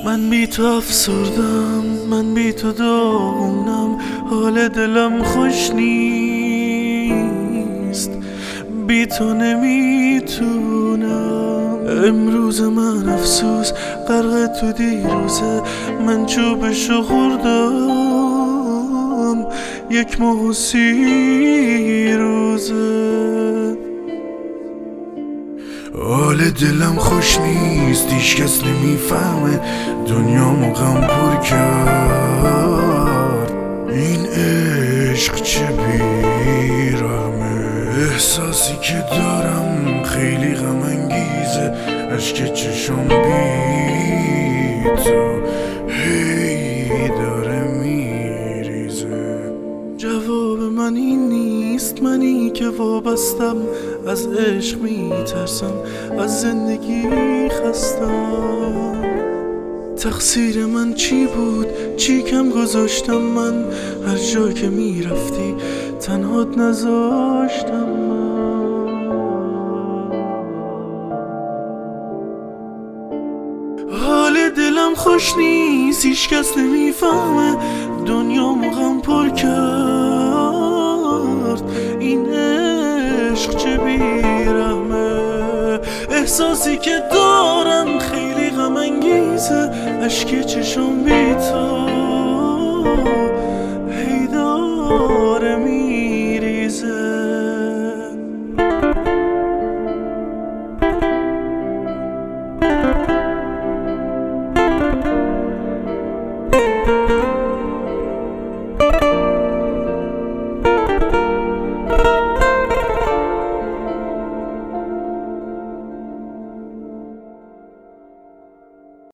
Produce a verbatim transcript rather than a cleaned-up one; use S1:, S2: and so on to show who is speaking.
S1: من بی تو افسردم، من بی تو داغونم، حال دلم خوش نیست، بی تو نمیتونم. امروز من افسوس غرق تو دیروزه، من چوبشو خوردم یک ماه و سی روزه.
S2: حال دلم خوش نیست، هیچ کس نمیفهمه، دنیامو غم پر کرد این عشق چه بیرحمه. احساسی که دارم خیلی غم انگیزه، اشک چشم بی تو هی داره میریزه.
S1: جواب من این نیست، منی که وابستم، از عشق میترسم، از زندگی خستم. تقصیر من چی بود؟ چی کم گذاشتم من؟ هر جا که میرفتی تنهات نذاشتم من. حال دلم خوش نیست، هیچ کس نمیفهمه، دنیامو غم پر کرد این عشق چه بیرحمه. احساسی که دارم خیلی غم انگیزه، اشک چشم بی تو هی داره میریزه.